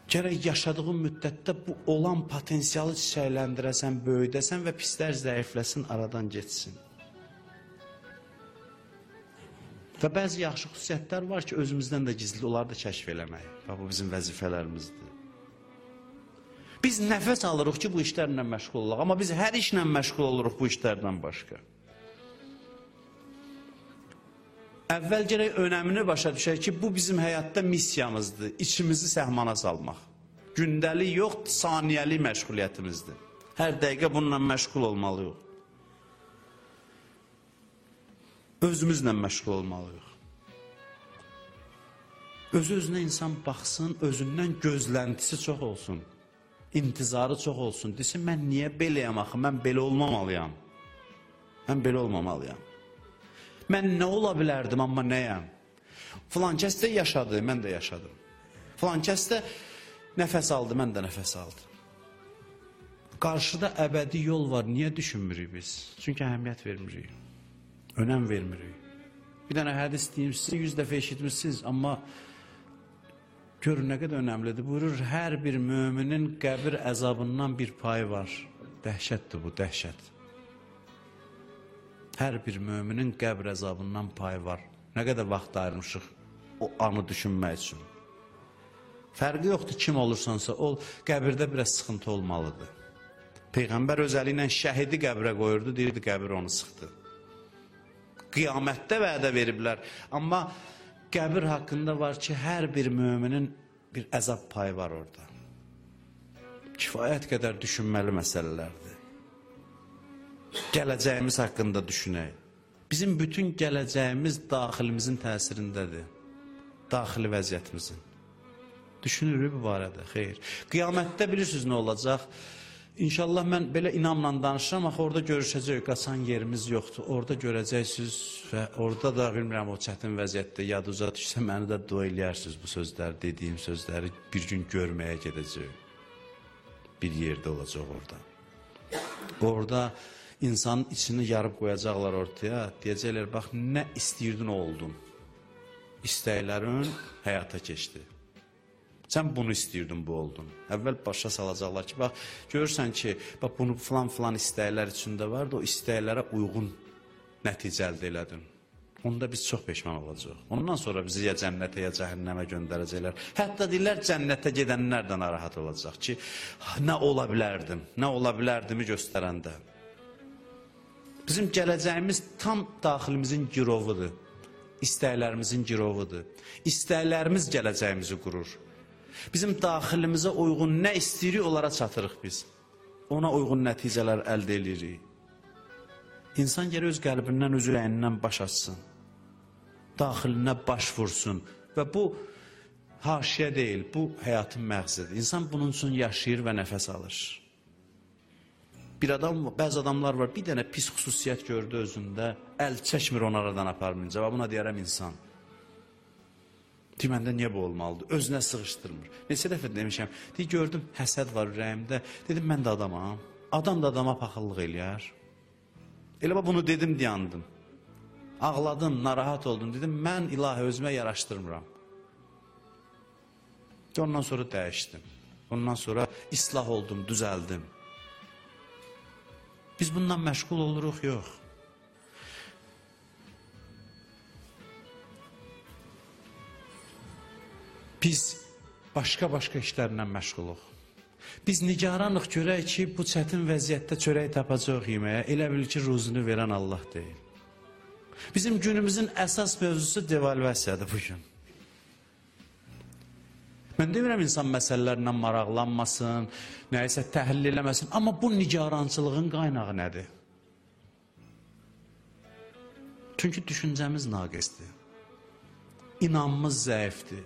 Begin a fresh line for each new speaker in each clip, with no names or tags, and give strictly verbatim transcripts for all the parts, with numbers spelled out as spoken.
Gərək yaşadığın müddətdə bu olan potensialı çiçəkləndirəsən, böyüdəsən və pislər zəifləsin, aradan geçsin. Və bəzi yaxşı xüsusiyyətlər var ki, özümüzdən də gizli, onları da kəşf eləmək. Və bu bizim vəzifələrimizdir. Biz nəfəs alırıq ki, bu işlərlə məşğul olaq, amma biz hər işlə məşğul oluruq bu işlərdən başqa. Əvvəl gərək önəmini başa düşək ki, bu bizim həyatda missiyamızdır, içimizi səhmana salmaq. Gündəlik yox, saniyəli məşğuliyyətimizdir. Hər dəqiqə bununla məşğul olmalıyıq. Özümüzlə məşğul olmalıyıq. Öz-özünə insan baxsın, özündən gözləntisi çox olsun, intizarı çox olsun. Desin, mən niyə beləyəm axı, mən belə olmamalıyam. Mən belə olmamalıyam. Mən nə ola bilərdim, amma nəyəm? Filan kəs də yaşadı, mən də yaşadım. Filan kəs də nəfəs aldı, mən də nəfəs aldım. Qarşıda əbədi yol var, niyə düşünmürük biz? Çünki əhəmiyyət vermirik, önəm vermirik. Bir dənə hədis deyim, siz yüz dəfə eşitmişsiniz, amma görün nə qədər önəmlidir. Buyurur, hər bir müminin qəbir əzabından bir payı var. Dəhşətdir bu, dəhşət. Hər bir müminin qəbr əzabından payı var. Nə qədər vaxt ayırmışıq o anı düşünmək üçün. Fərqi yoxdur, kim olursansa ol, qəbirdə biraz sıxıntı olmalıdır. Peyğəmbər özəli ilə şəhidi qəbrə qoyurdu, deyirdi, qəbir onu sıxdı. Qiyamətdə vədə veriblər. Amma qəbir haqqında var ki, hər bir müminin bir əzab payı var orada. Kifayət qədər düşünməli məsələlərdir. Gələcəyimiz haqqında düşünək. Bizim bütün gələcəyimiz daxilimizin təsirindədir. Daxili vəziyyətimizin. Düşünürük bu barədə, xeyr. Qiyamətdə bilirsiniz nə olacaq? İnşallah mən belə inamla danışıram, axı orada görüşəcək, qaçan yerimiz yoxdur. Orada görəcəksiniz və orada da bilmirəm o çətin vəziyyətdə yaduza düşsə, məni də dua eləyərsiniz bu sözləri, dediyim sözləri bir gün görməyə gedəcək. Bir yerdə olacaq orada. Orada İnsanın içini yarıb qoyacaqlar ortaya, deyəcəklər, bax, nə istəyirdin o oldun. İstəklərin həyata keçdi. Sən bunu istəyirdin, bu oldun. Əvvəl başa salacaqlar ki, bax, görürsən ki, bax, bunu filan-filan istəklər içində vardı, o istəklərə uyğun nəticə əldə elədin. Onda biz çox peşman olacaq. Ondan sonra bizi ya cənnətə, ya cəhənnəmə göndərəcəklər. Hətta deyirlər, cənnətə gedənlər də narahat olacaq ki, nə ola bilərdim, nə ola bilərdimi göstərəndə. Bizim gələcəyimiz tam daxilimizin girovudur. İstəklərimizin girovudur. İstəklərimiz gələcəyimizi qurur. Bizim daxilimizə uyğun nə istəyirik, onlara çatırıq biz. Ona uyğun nəticələr əldə edirik. İnsan geri öz qəlbindən, öz ürəyindən baş açsın. Daxilinə baş vursun. Və bu haşiyə deyil, bu həyatın məqsədidir. İnsan bunun üçün yaşayır və nəfəs alır. Bir adam, bəzi adamlar var, bir dənə pis xüsusiyyət gördü özündə, əl çəkmir onu aradan aparmayınca, buna deyərəm insan. Deyir, məndə niyə bu olmalıdır? Özünə sığışdırmır. Neçə dəfə demişəm, deyir, gördüm, həsəd var ürəyimdə, dedim, mən də adamam. Adam da adama paxıllıq eləyər. Elə bunu dedim, deyandım. Ağladım, narahat oldum, dedim, mən ilahi özümə yaraşdırmıram. Ondan sonra dəyişdim. Ondan sonra islah oldum, düzəldim. Biz bundan məşğul oluruq, yox. Biz başqa-başqa işlərlə məşğuluq. Biz nigaranıq görək ki, bu çətin vəziyyətdə çörək tapacaq yeməyə, elə bil ki, ruzunu verən Allah deyil. Bizim günümüzün əsas mövzusu devalvasiyadır bugün. Mən demirəm, insan məsələlərlə maraqlanmasın, nəyisə təhlil eləməsin, amma bu nigarançılığın qaynağı nədir? Çünki düşüncəmiz naqisdir, inanmız zəifdir.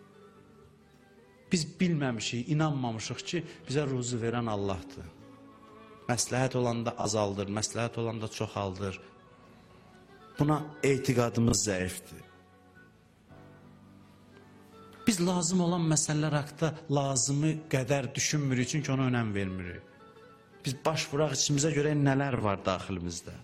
Biz bilməmişik, inanmamışıq ki, bizə ruzu verən Allahdır. Məsləhət olanda azaldır, məsləhət olanda çoxaldır. Buna etiqadımız zəifdir. Biz lazım olan məsələlər haqda lazımı qədər düşünmürük, çünki ona önəm vermirik. Biz baş vuraq içimizə görə nələr var daxilimizdə.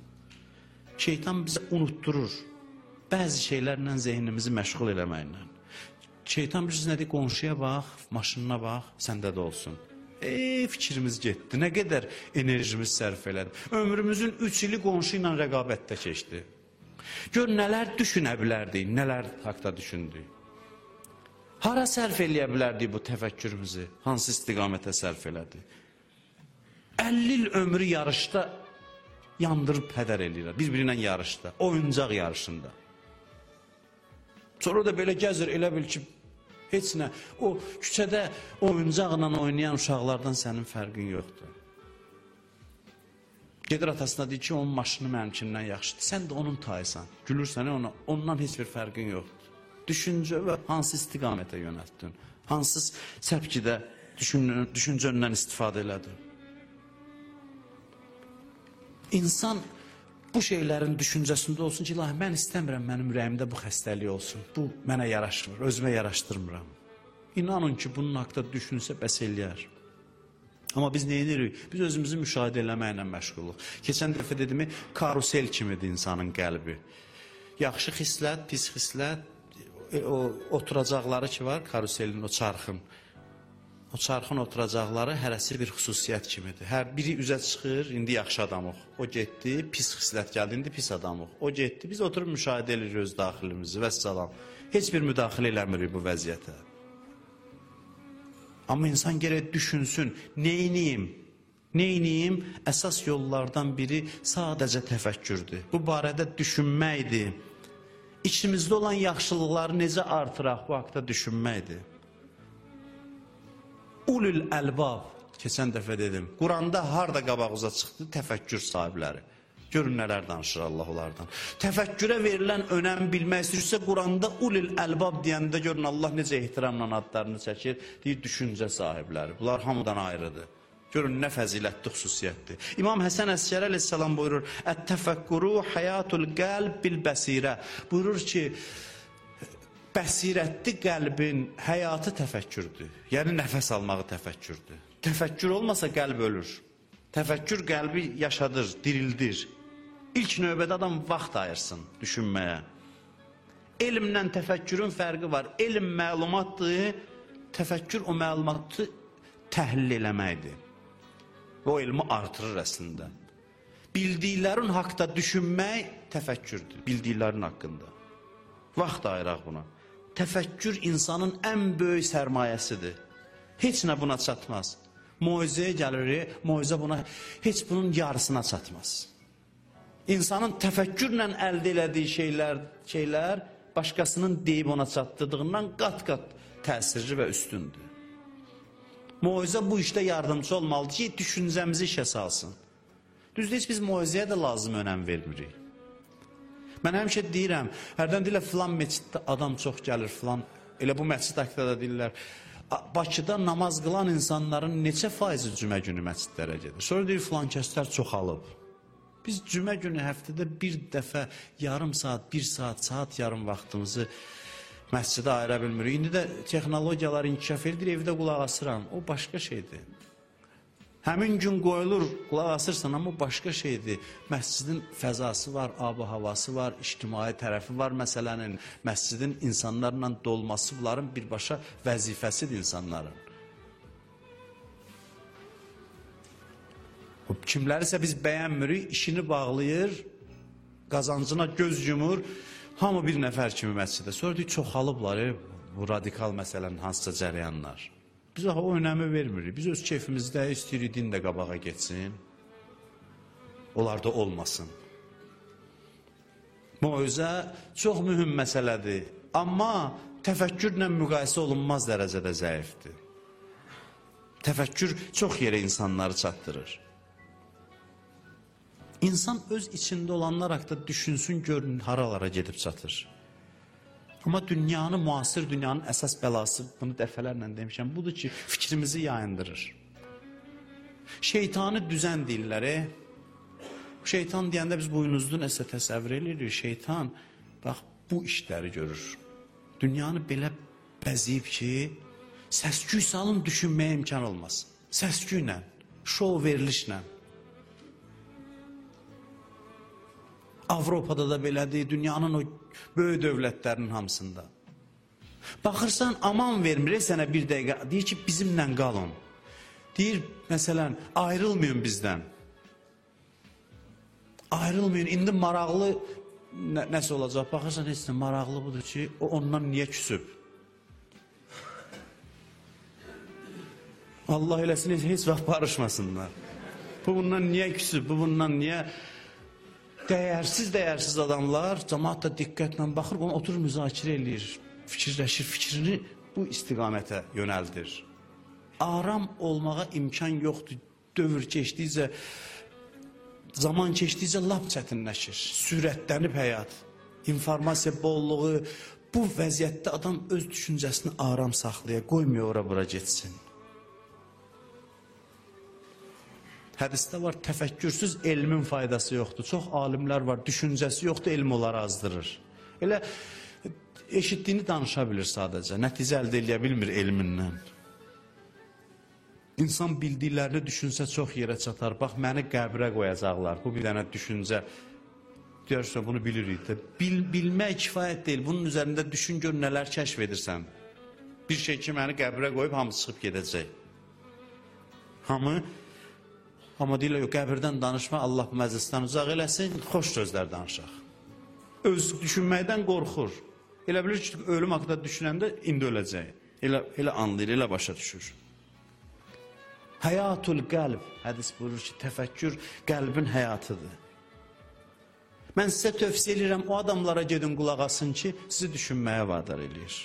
Şeytan bizə unutturur. Bəzi şeylərlə zehnimizi məşğul eləməklə. Şeytan bilirsiniz nədir? Qonşuya bax, maşınına bax, səndə də olsun. Ey, fikrimiz getdi. Nə qədər enerjimiz sərf elədi. Ömrümüzün üç ili qonşu ilə rəqabətdə keçdi. Gör, nələr düşünə bilərdik, nələr haqda düşündük. Hara sərf eləyə bilərdik bu təfəkkürümüzü? Hansı istiqamətə sərf elədi? əlli il ömrü yarışda yandırıb hədər eləyirlər. Bir-biri ilə yarışda, oyuncaq yarışında. Sonra da belə gəzir, elə bil ki, heç nə. O küçədə oyuncaqla oynayan uşaqlardan sənin fərqin yoxdur. Gedir atasına deyir ki, onun maşını mənimkindən yaxşıdır. Sən də onun tayısan. Gülürsən ona, ondan heç bir fərqin yoxdur. Düşüncə və hansı istiqamətə yönəltdin? Hansı səpkidə düşüncəndən istifadə elədin? İnsan bu şeylərin düşüncəsində olsun ki, ilahi, mən istəmirəm mənim ürəyimdə bu xəstəlik olsun. Bu mənə yaraşmır, özümə yaraşdırmıram. İnanın ki, bunun haqda düşünsə bəs eləyər. Amma biz nə edirik? Biz özümüzü müşahidə eləməklə məşğuluq. Keçən dəfə dedimi, karusel kimidir insanın qəlbi. Yaxşı xislət, pis xislət, o oturacaqları ki var, karuselin, o çarxın. O çarxın oturacaqları hərəsi bir xüsusiyyət kimidir. Hər biri üzə çıxır, indi yaxşı adamıq. O getdi, pis xislət gəldi, indi pis adamıq. O getdi, biz oturub müşahidə edirik öz daxilimizi və salam. Heç bir müdaxilə eləmirik bu vəziyyətə. Amma insan gərək düşünsün, neyniyim? Neyniyim? Əsas yollardan biri sadəcə təfəkkürdür. Bu barədə düşünməkdir. İçimizdə olan yaxşılıqları necə artıraq bu haqda düşünməkdir. Ulul əlbab, keçən dəfə dedim, Quranda harada qabağıza çıxdı? Təfəkkür sahibləri. Görün nələr danışır Allah onlardan. Təfəkkürə verilən önəm bilmək istəyirsə, Quranda ulul əlbab deyəndə görün Allah necə ehtiramla adlarını çəkir, deyir düşüncə sahibləri. Bunlar hamıdan ayrıdır. Görün nə fəzilətli xüsusiyyətdir. İmam Həsən Əskəri əleyhissalam buyurur, Ət-təfəkkuru həyatul qəlb bil bəsirə. Buyurur ki, bəsirətli qəlbin həyatı təfəkkürdür. Yəni nəfəs almağı təfəkkürdür. Təfəkkür olmasa qəlb ölür. Təfəkkür qəlbi yaşadır, dirildir. İlk növbədə adam vaxt ayırsın düşünməyə. Elmlə təfəkkürün fərqi var. Elm məlumatdır, təfəkkür o məlumatı təhlil eləməkdir. O elmi artırır əslində. Bildiklərin haqda düşünmək təfəkkürdür, bildiklərin haqqında. Vaxt ayıraq buna. Təfəkkür insanın ən böyük sərmayəsidir. Heç nə buna çatmaz. Moizəyə gəlir, moizə buna heç bunun yarısına çatmaz. İnsanın təfəkkürlə əldə elədiyi şeylər, şeylər başqasının deyib ona çatdırdığından qat-qat təsirli və üstündür. Moizə bu işdə yardımcı olmalıdır ki, düşüncəmizi işə salsın. Düzdür, heç biz moizəyə də lazım önəm vermirik. Mən həmişə deyirəm, hərdən deyirlər, filan məsciddə adam çox gəlir, filan, elə bu məscid haqqında da deyirlər, Bakıda namaz qılan insanların neçə faizi cümə günü məscidlərə gedir. Sonra deyir, filan kəslər çoxalıb. Biz cümə günü həftədə bir dəfə yarım saat, bir saat, saat yarım vaxtımızı məscidə ayıra bilmirik. İndi də texnologiyalar inkişaf edir, evdə qulaq asıram. O başqa şeydir. Həmin gün qoyulur, qulaq asırsan, amma başqa şeydir. Məscidin fəzası var, ab-ı havası var, ictimai tərəfi var məsələnin. Məscidin insanlarla dolması, bunların birbaşa vəzifəsidir insanların. Kimlərisə biz bəyənmirik, işini bağlayır, qazancına göz yumur, hamı bir nəfər kimi məscidə. Sonra deyir, çoxalıblar, e, bu radikal məsələnin hansısa cərəyanlar. Biz o önəmi vermirik. Biz öz keyfimizdə istəyirik, din də qabağa geçsin. Onlar da olmasın. Moizə çox mühüm məsələdir. Amma təfəkkürlə müqayisə olunmaz dərəcədə zəifdir. Təfəkkür çox yerə insanları çatdırır. İnsan öz içində olanlar haqqında düşünsün, görün, haralara gedib çatır. Amma dünyanın, müasir dünyanın əsas bəlası, bunu dəfələrlə demişəm, budur ki, fikrimizi yayındırır. Şeytanı düzən deyirlər, e? Şeytan deyəndə biz buynuzlu nəsə təsəvvür edirik. Şeytan, bax, bu işləri görür. Dünyanı belə bəziyib ki, səsküy salın, düşünməyə imkan olmaz. Səsküylə, şov verilişlə. Avropada da belədir, dünyanın o böyük dövlətlərinin hamısında. Baxırsan, aman vermir sənə bir dəqiqə. Deyir ki, bizimlə qalın. Deyir, məsələn, ayrılmayın bizdən. Ayrılmayın, indi maraqlı nə, nəsə olacaq. Baxırsan, heç də maraqlı budur ki, o ondan niyə küsüb? Allah eləsin, heç vaxt barışmasınlar. Bu bundan niyə küsüb, bu bundan niyə... Dəyərsiz, dəyərsiz adamlar, cəmaat da diqqətlə baxır, onu oturur, müzakirə eləyir, fikirləşir, fikrini bu istiqamətə yönəldir. Aram olmağa imkan yoxdur, dövr keçdikcə, zaman keçdikcə lap çətinləşir, sürətlənib həyat, informasiya bolluğu, bu vəziyyətdə adam öz düşüncəsini aram saxlaya, qoymuyor ora bura getsin. Hədisdə var, təfəkkürsüz elmin faydası yoxdur. Çox alimlər var, düşüncəsi yoxdur, elm onları azdırır. Elə eşitdiyini danışa bilir sadəcə, nəticə əldə eləyə bilmir elmindən. İnsan bildiklərini düşünsə çox yerə çatar. Bax, məni qəbrə qoyacaqlar, bu bir dənə düşüncə. Deyərsən, bunu bilirik də. Bil, bilmək kifayət deyil, bunun üzərində düşün, gör, nələr kəşf edirsən. Bir şey ki, məni qəbrə qoyub, hamı çıxıb gedəcək. Hamı... Amma deyirlər, qəbirdən danışma, Allah məclisdən uzaq eləsin, xoş sözlər danışaq. Öz düşünməkdən qorxur. Elə bilir ki, ölüm haqqında düşünəndə indi öləcək. Elə, elə anlayır, elə başa düşür. Həyatul qəlb, hədis buyurur ki, təfəkkür qəlbin həyatıdır. Mən sizə tövsiyə edirəm, o adamlara gedin qulaq asın ki, sizi düşünməyə vadar eləyir.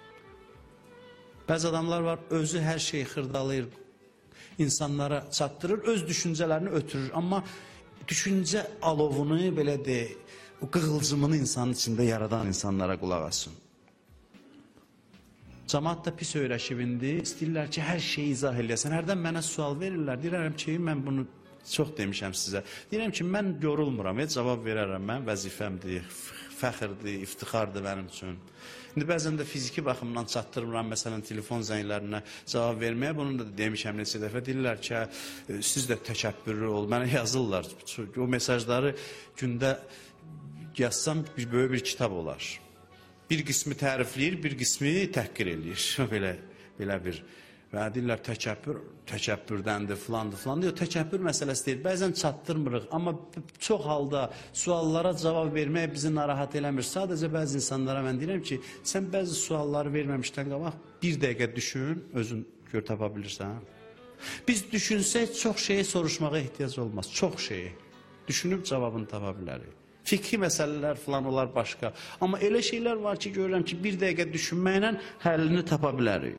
Bəzi adamlar var, özü hər şeyi xırdalayır, insanlara çatdırır, öz düşüncələrini ötürür. Amma düşüncə alovunu, belə de, o qığılcımını insanın içində yaradan insanlara qulaq asın. Cəmaat da pis öyrəşibindi, istəyirlər ki, hər şeyi izah eləyəsən. Hərdən mənə sual verirlər, deyirəm ki, mən bunu çox demişəm sizə. Deyirəm ki, mən yorulmuram, heç cavab verərəm, mən vəzifəmdir, fəxirdir, iftixardır mənim üçün. İndi bəzən də fiziki baxımdan çatdırmıram, məsələn, telefon zənglərinə cavab verməyə. Bunu da demişəm neçə dəfə. Deyirlər ki, siz də təkəbbürlü ol. Mənə yazırlar. O mesajları gündə yazsam bir böyük bir kitab olar. Bir qismi tərifləyir, bir qismi təhqir eləyir. Belə, belə bir... Və deyirlər, təkəbbür, təkəbbürdəndir, filandır, filandır. Yox, təkəbbür məsələsi deyil. Bəzən çatdırmırıq, amma çox halda suallara cavab vermək bizi narahat eləmir. Sadəcə bəzi insanlara mən deyirəm ki, sən bəzi sualları verməmişdən qabaq, bir dəqiqə düşün, özün gör tapa bilirsən. Biz düşünsək, çox şeyi soruşmağa ehtiyac olmaz, çox şeyi. Düşünüb cavabını tapa bilərik. Fikri məsələlər filan olar başqa. Amma elə şeylər var ki, görürəm ki, bir dəqiqə düşünməklə həllini tapa bilərik.